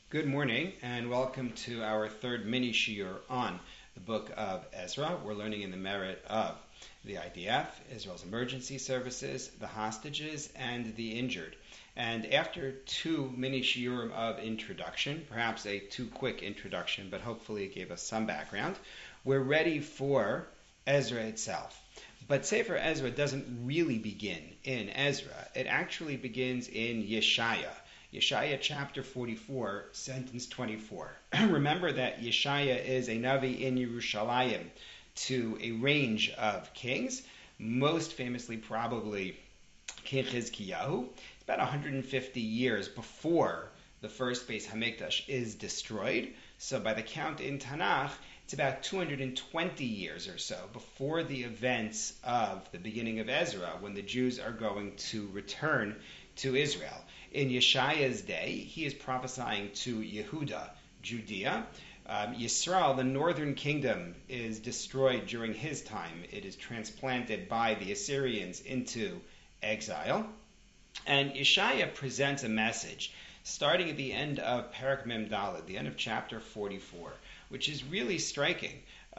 Good morning and welcome to our third mini shiur on the book of Ezra. We're learning in the merit of the IDF, Israel's emergency services, the hostages, and the injured. And after two mini shiurim of introduction, perhaps a too quick introduction, but hopefully it gave us some background, we're ready for Ezra itself. But Sefer Ezra doesn't really begin in Ezra. It actually begins in Yeshaya. Yeshaya chapter 44, sentence 24. Remember that Yeshaya is a Navi in Yerushalayim to a range of kings, most famously probably King Chizkiyahu. It's about 150 years before the first Beis Hamikdash is destroyed. So by the count in Tanakh, it's about 220 years or so before the events of the beginning of Ezra, when the Jews are going to return to Israel. In Yeshaya's day, he is prophesying to Yehuda, Judea. Yisrael, the northern kingdom, is destroyed during his time. It is transplanted by the Assyrians into exile. And Yeshaya presents a message starting at the end of Perek Mem Daled, the end of chapter 44, which is really striking.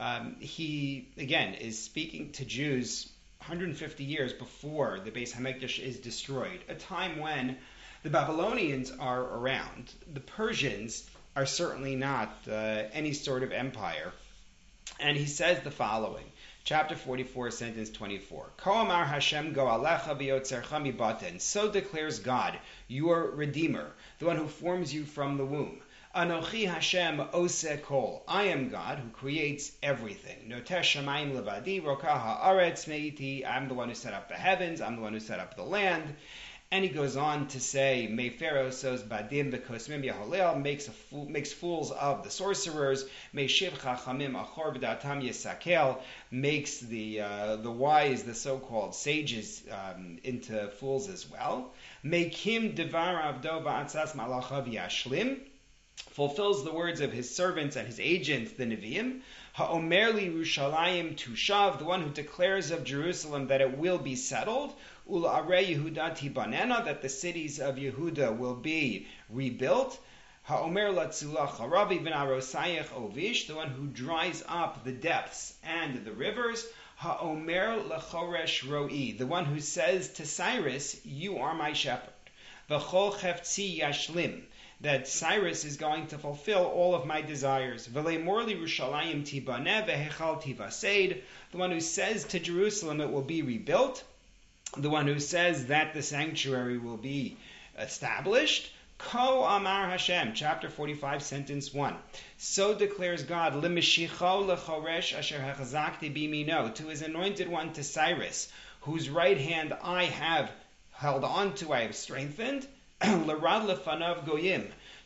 He, again, is speaking to Jews 150 years before the Beis Hamikdash is destroyed, a time when the Babylonians are around. The Persians are certainly not any sort of empire. And he says the following, chapter 44, sentence 24. Ko amar Hashem go'alecha v'yotzercha mibaten. So declares God, your Redeemer, the one who forms you from the womb. Anochi Hashem oseh kol. I am God who creates everything. Noteh shamayim levadi, roka ha'aretz meiti. I'm the one who set up the heavens. I'm the one who set up the land. And he goes on to say, Meifero sows badim v'kosmim yaholel, makes fools of the sorcerers. Meishiv chachamim achor v'datam yisakel, makes the wise, the so-called sages, into fools as well. Mekim devar avdo v'atzas malachav yashlim, fulfills the words of his servants and his agents, the Nevi'im. Ha'omer li Yerushalayim tushav, the one who declares of Jerusalem that it will be settled. Ul'arei Yehuda tibanena, that the cities of Yehuda will be rebuilt. Ha'omer latzula charavi v'narosayich ovish, the one who dries up the depths and the rivers. Ha'omer lechoresh ro'i, the one who says to Cyrus, you are my shepherd. V'chol cheftzi yashlim, that Cyrus is going to fulfill all of my desires. V'leimor Yerushalayim tibaneh v'hechal tivased, the one who says to Jerusalem it will be rebuilt, the one who says that the sanctuary will be established. Ko amar Hashem, chapter 45, sentence 1. So declares God, L'mishicho lechoresh asher hechazakti bimino, to his anointed one, to Cyrus, whose right hand I have held on to, I have strengthened. L'rad lefanav goyim,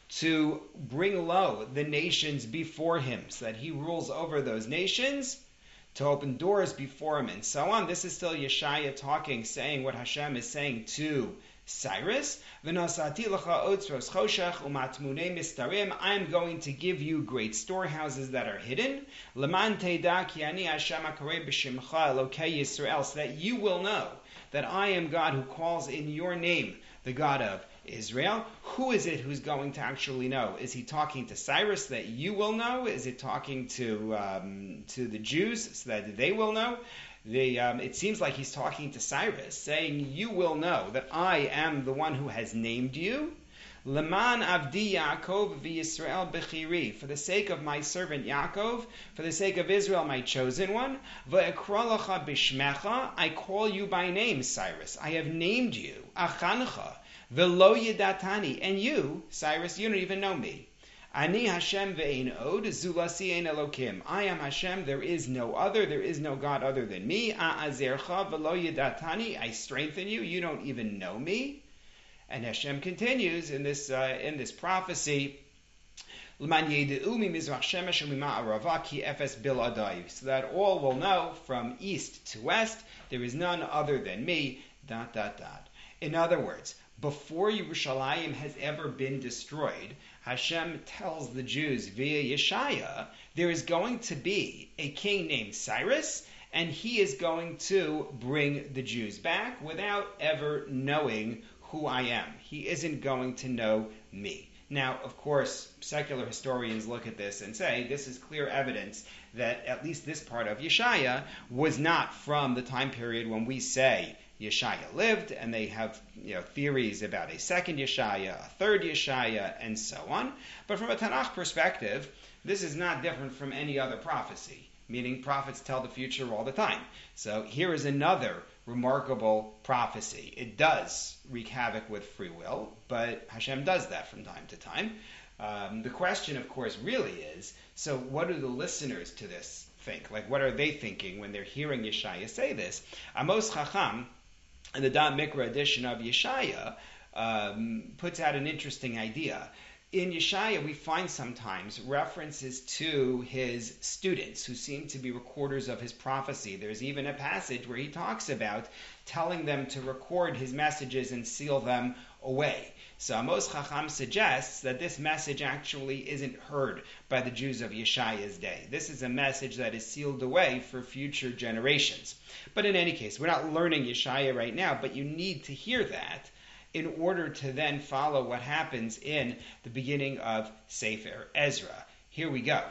to bring low the nations before him, so that he rules over those nations, to open doors before him, and so on. This is still Yeshaya talking, saying what Hashem is saying to Cyrus. V'nosati l'cha otzros choshech u'matmunei mistarim, I am going to give you great storehouses that are hidden. L'man teida ki ani Hashem hakarei b'shimcha Elokei Yisrael, so that you will know that I am God who calls in your name, the God of Israel. Who is it who's going to actually know? Is he talking to Cyrus that you will know? Is it talking to the Jews so that they will know? It seems like he's talking to Cyrus, saying, you will know that I am the one who has named you. Leman avdi Yaakov v'Yisrael bechiri, for the sake of my servant Yaakov, for the sake of Israel, my chosen one. V'ekra lecha b'shmecha, I call you by name, Cyrus. I have named you. Achancha v'lo yedatani, and you, Cyrus, you don't even know me. Ani Hashem ve'ein od, zulasi ein Elokim. I am Hashem, there is no other, there is no God other than me. A'azercha v'lo yedatani, I strengthen you, you don't even know me. And Hashem continues in this prophecy, so that all will know from east to west, there is none other than me, ... In other words, before Yerushalayim has ever been destroyed, Hashem tells the Jews via Yeshaya, there is going to be a king named Cyrus, and he is going to bring the Jews back without ever knowing who I am. He isn't going to know me. Now, of course, secular historians look at this and say this is clear evidence that at least this part of Yeshaya was not from the time period when we say Yeshaya lived, and they have theories about a second Yeshaya, a third Yeshaya, and so on. But from a Tanakh perspective, this is not different from any other prophecy, meaning prophets tell the future all the time. So here is another remarkable prophecy. It does wreak havoc with free will, but Hashem does that from time to time. The question, of course, really is, so what do the listeners to this think? Like, what are they thinking when they're hearing Yeshaya say this? Amos Chacham, in the Da'at Mikra edition of Yeshaya, puts out an interesting idea. In Yeshaya, we find sometimes references to his students who seem to be recorders of his prophecy. There's even a passage where he talks about telling them to record his messages and seal them away. So Amos Chacham suggests that this message actually isn't heard by the Jews of Yeshaya's day. This is a message that is sealed away for future generations. But in any case, we're not learning Yeshaya right now, but you need to hear that in order to then follow what happens in the beginning of Sefer Ezra. Here we go.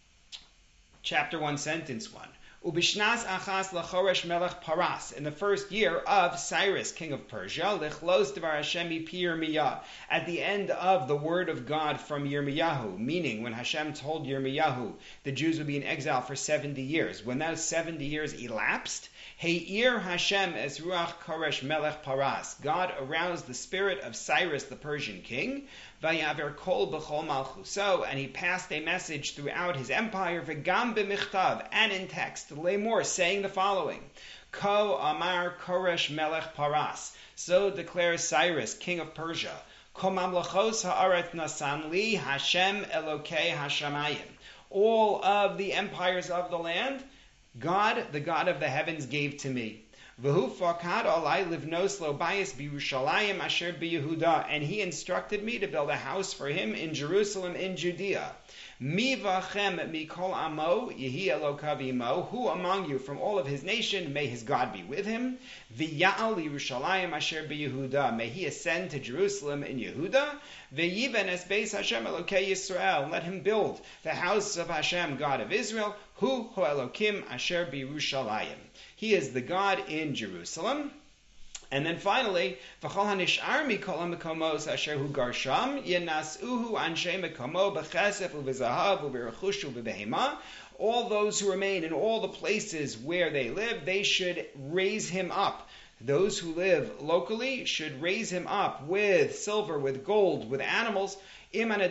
Chapter 1, sentence 1. Ubishnas achas lachoresh melech paras, in the first year of Cyrus, king of Persia, lichlos devar Hashem pi Yirmiyah, at the end of the word of God from Yirmiyahu, meaning when Hashem told Yirmiyahu the Jews would be in exile for 70 years. When those 70 years elapsed, He'ir Hashem es ruach koresh melech paras, God aroused the spirit of Cyrus the Persian king, vayaver kol b'chol malchuso, and he passed a message throughout his empire, v'gam b'michtav, and in text, Lemor, saying the following: Ko amar koresh melech paras, so declares Cyrus, king of Persia, Ko mamlachos ha'aret nasan li Hashem Elokei Hashamayim, all of the empires of the land, God, the God of the heavens, gave to me. V'hu fakad alai livnos lo bayis b'Yerushalayim asher b'Yehuda, and he instructed me to build a house for him in Jerusalem in Judea. Mi v'achem mikol amo yehi elokav imo, who among you from all of his nation, may his God be with him. V'ya'al Yerushalayim asher b'Yehuda, may he ascend to Jerusalem in Yehuda. V'yiven es beis Hashem Elokei Yisrael, let him build the house of Hashem, God of Israel. Hu Elokim asher b'Yerushalayim, he is the God in Jerusalem. And then finally, v'chol hanishar mikol hamakomos asher hu garsham yenasuhu anshe mekomo b'chesef u'v'zahav u'v'rechush u'v'behema, all those who remain in all the places where they live, they should raise him up. Those who live locally should raise him up with silver, with gold, with animals, with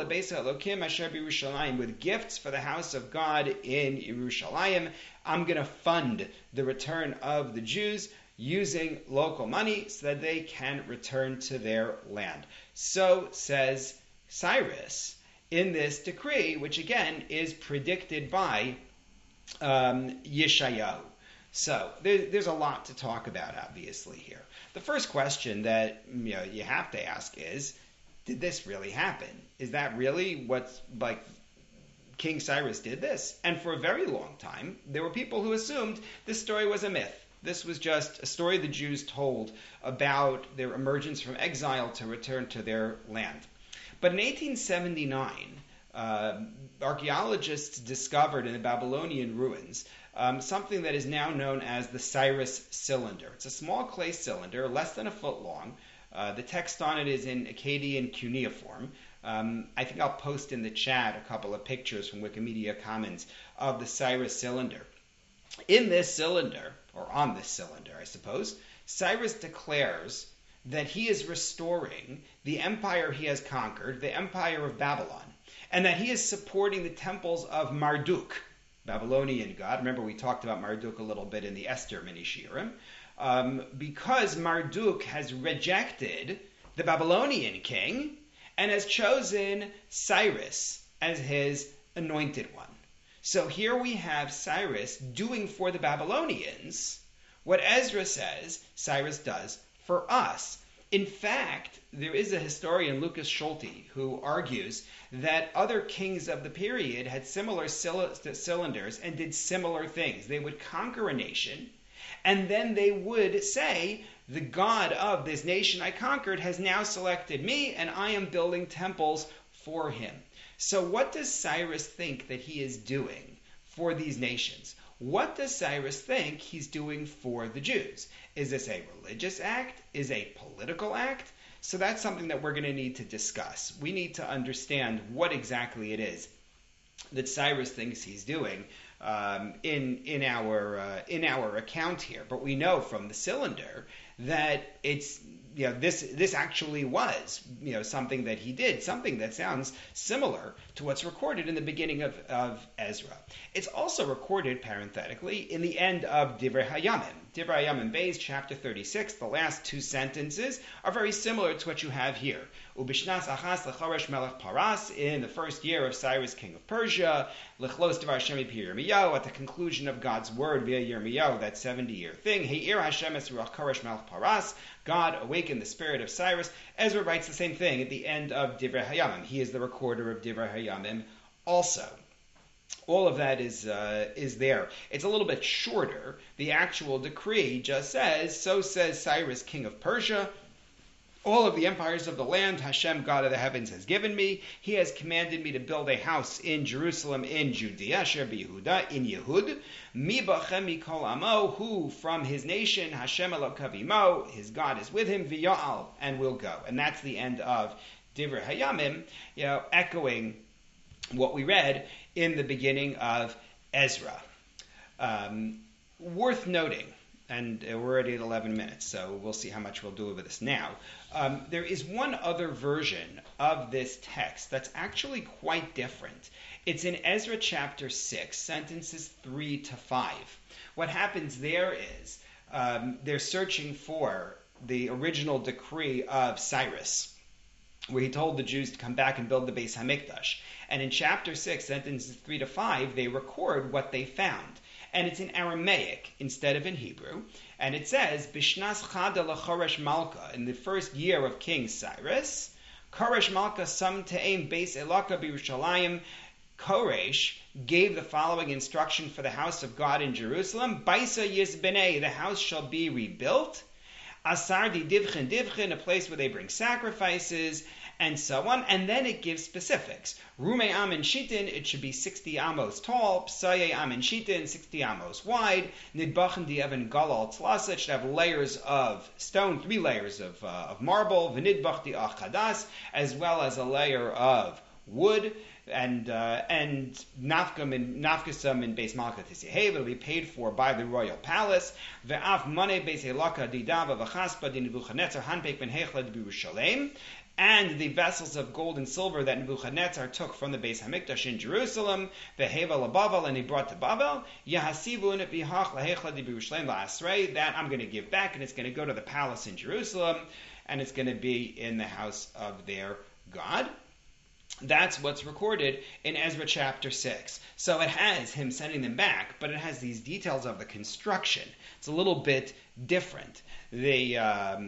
gifts for the house of God in Yerushalayim. I'm going to fund the return of the Jews using local money so that they can return to their land. So says Cyrus in this decree, which again is predicted by Yeshayahu. So there's a lot to talk about, obviously, here. The first question that you have to ask is, did this really happen? Is that really what's like King Cyrus did this? And for a very long time, there were people who assumed this story was a myth. This was just a story the Jews told about their emergence from exile to return to their land. But in 1879, archaeologists discovered in the Babylonian ruins something that is now known as the Cyrus cylinder. It's a small clay cylinder, less than a foot long. The text on it is in Akkadian cuneiform. I think I'll post in the chat a couple of pictures from Wikimedia Commons of the Cyrus cylinder. In this cylinder, or on this cylinder, I suppose, Cyrus declares that he is restoring the empire he has conquered, the empire of Babylon, and that he is supporting the temples of Marduk, Babylonian god. Remember, we talked about Marduk a little bit in the Esther mini-shiurim. Because Marduk has rejected the Babylonian king and has chosen Cyrus as his anointed one. So here we have Cyrus doing for the Babylonians what Ezra says Cyrus does for us. In fact, there is a historian, Lucas Schulte, who argues that other kings of the period had similar cylinders and did similar things. They would conquer a nation, And then they would say, the God of this nation I conquered has now selected me, and I am building temples for him. So what does Cyrus think that he is doing for these nations? What does Cyrus think he's doing for the Jews? Is this a religious act? Is a political act? So that's something that we're going to need to discuss. We need to understand what exactly it is that Cyrus thinks he's doing in our account here. But we know from the cylinder that it's this actually was something that he did, something that sounds similar to what's recorded in the beginning of Ezra. It's also recorded parenthetically in the end of Divrei Hayamim. Divrei Hayamim Beis, chapter 36, the last two sentences are very similar to what you have here. Ubishnas achas lechoresh melech Paras, in the first year of Cyrus, king of Persia, lechlos devar Hashem pi Yirmiyahu, at the conclusion of God's word via Yirmiyahu, that 70-year thing. Heir Hashem es ruach koresh melech Paras, God awakened the spirit of Cyrus. Ezra writes the same thing at the end of Divrei Hayamim. He is the recorder of Divrei Hayamim also. All of that is there. It's a little bit shorter. The actual decree just says, so says Cyrus, king of Persia, all of the empires of the land Hashem, God of the heavens, has given me. He has commanded me to build a house in Jerusalem, in Judea, Asher b'Yehuda, in Yehud. Mi bachem mikol amo, who from his nation, Hashem Elokav imo, his God is with him, v'ya'al, and will go. And that's the end of Divrei Hayamim, echoing what we read in the beginning of Ezra. Worth noting, and we're already at 11 minutes, so we'll see how much we'll do with this now. There is one other version of this text that's actually quite different. It's in Ezra chapter 6, sentences 3 to 5. What happens there is they're searching for the original decree of Cyrus, where he told the Jews to come back and build the Beis HaMikdash. And in chapter 6, sentences 3 to 5, they record what they found. And it's in Aramaic instead of in Hebrew. And it says, Bishnas Chada LaChoresh Malka, in the first year of King Cyrus, Koresh Malka Sam Te'em Beis Elaka B'Yerushalayim, Koresh gave the following instruction for the house of God in Jerusalem, Baisa Yizbenei, the house shall be rebuilt, Asar di Divchin, a place where they bring sacrifices, and so on. And then it gives specifics. Rumei Amin Shitin, it should be 60 amos tall. Psaye Amin Shitin, 60 amos wide. Nidbachen di Evan Galal Tlasa, it should have layers of stone, 3 layers of marble. V'nidbach di Achadas, as well as a layer of wood. And nafkasam in Beis Malka Tisyahev, it'll be paid for by the royal palace. Ve'af money Beis Elaka didava v'chaspa di Nebuchadnezzar hanpek ben hechlad b'Yerushalayim. And the vessels of gold and silver that Nebuchadnezzar took from the Beis HaMikdash in Jerusalem, v'heva laBavel, and he brought to Bavel, yahasivun b'hach lahechla di b'Yerushalayim la'asrei, that I'm going to give back, and it's going to go to the palace in Jerusalem, and it's going to be in the house of their God. That's what's recorded in Ezra chapter 6. So it has him sending them back, but it has these details of the construction. It's a little bit different. There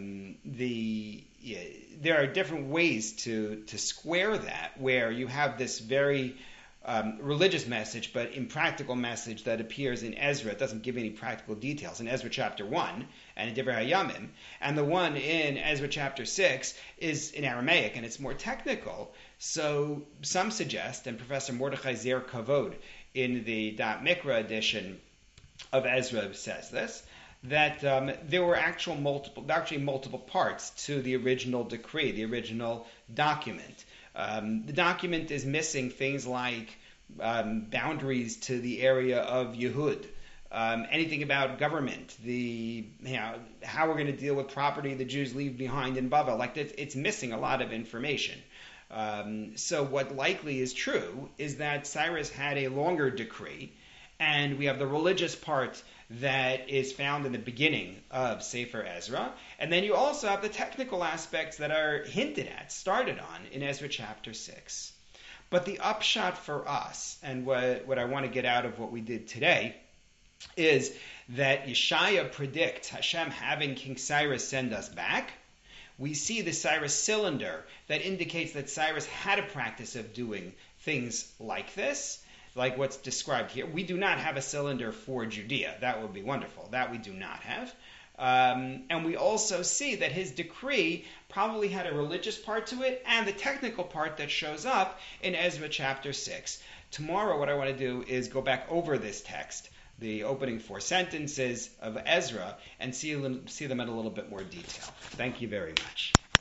are different ways to square that, where you have this very religious message, but impractical message that appears in Ezra. It doesn't give any practical details in Ezra chapter 1 and in Divrei Hayamim. And the one in Ezra chapter 6 is in Aramaic, and it's more technical. So some suggest, and Professor Mordechai Zer Kavod in the Da'at Mikra edition of Ezra says this, that there were actually multiple parts to the original decree, the original document. The document is missing things like boundaries to the area of Yehud, anything about government, how we're going to deal with property the Jews leave behind in Bavel. It's missing a lot of information. So what likely is true is that Cyrus had a longer decree, and we have the religious part that is found in the beginning of Sefer Ezra. And then you also have the technical aspects that are hinted at, started on in Ezra chapter 6. But the upshot for us, and what I want to get out of what we did today, is that Yeshaya predicts Hashem having King Cyrus send us back. We see the Cyrus cylinder that indicates that Cyrus had a practice of doing things like this. like what's described here. We do not have a cylinder for Judea. That would be wonderful. That we do not have. And we also see that his decree probably had a religious part to it and the technical part that shows up in Ezra chapter 6. Tomorrow what I want to do is go back over this text, the opening 4 sentences of Ezra, and see them in a little bit more detail. Thank you very much.